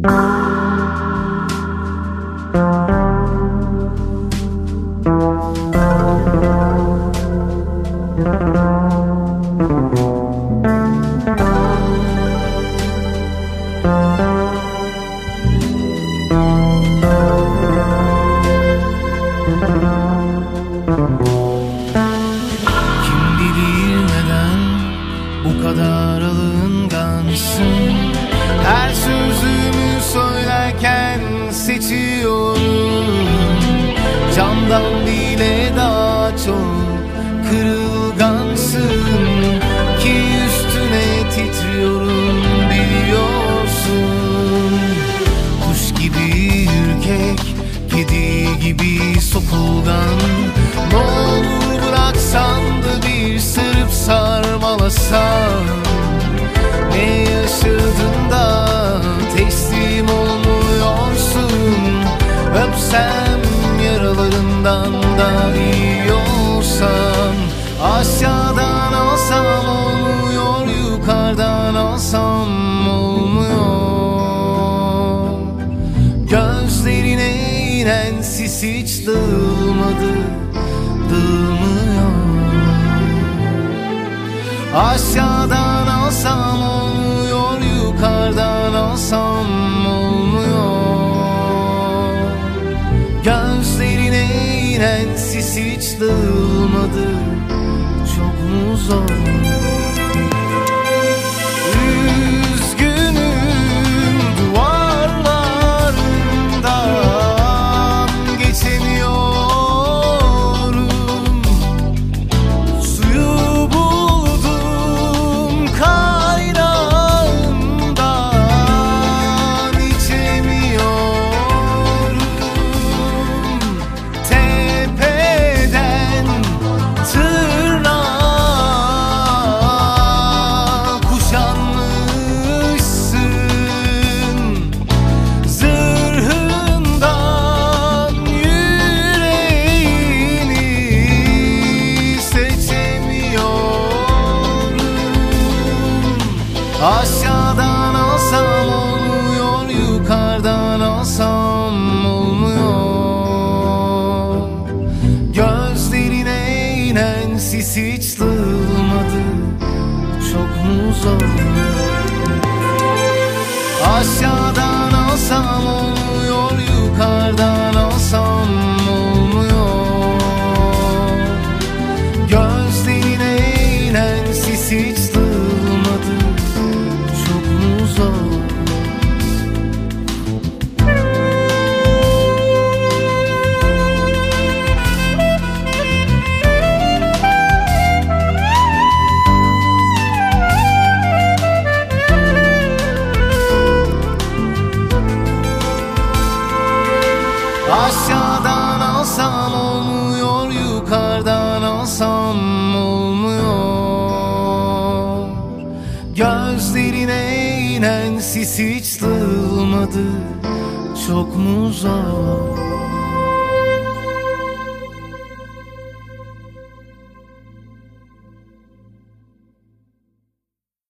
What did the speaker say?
Kim bilir neden bu kadar alıngansın? Her sözümü söylerken seçiyorum. Candan bile daha çok kırılgansın ki üstüne titriyorum biliyorsun. Kuş gibi ürkek, kedi gibi sokulgan. Ne olur bıraksan da bir sırıp sarmalasan. Ne yaşadın da teslim olmuyorsun? Öpsem yaralarından da iyi olsan. Aşağıdan alsam olmuyor, yukarıdan alsam olmuyor. Gözlerine inen sis hiç dağılmadı, dağılmıyor. Aşağıdan alsam olmuyor, yukarıdan alsam olmuyor. Gözlerine inen sis hiç dağılmadı, çok mu zor? Üzgünüm, duvarlarından geçemiyorum. Suyu buldum kaynağından, içemiyorum. Tepeden tırnağa kuşanmışsın. Zırhından yüreğini seçemiyorum. Aşağıdan alsam olmuyor, yukarıdan alsam olmuyor. Gözlerine inen sis hiç dağılmadı, çok mu zor? Aşağıdan alsam olmuyor, yukarıdan alsam olmuyor. Gözlerine inen sis hiç dağılmadı, çok mu zor? Aşağıdan alsam olmuyor, yukarıdan alsam olmuyor. Gözlerine inen sis hiç dağılmadı, çok mu zor?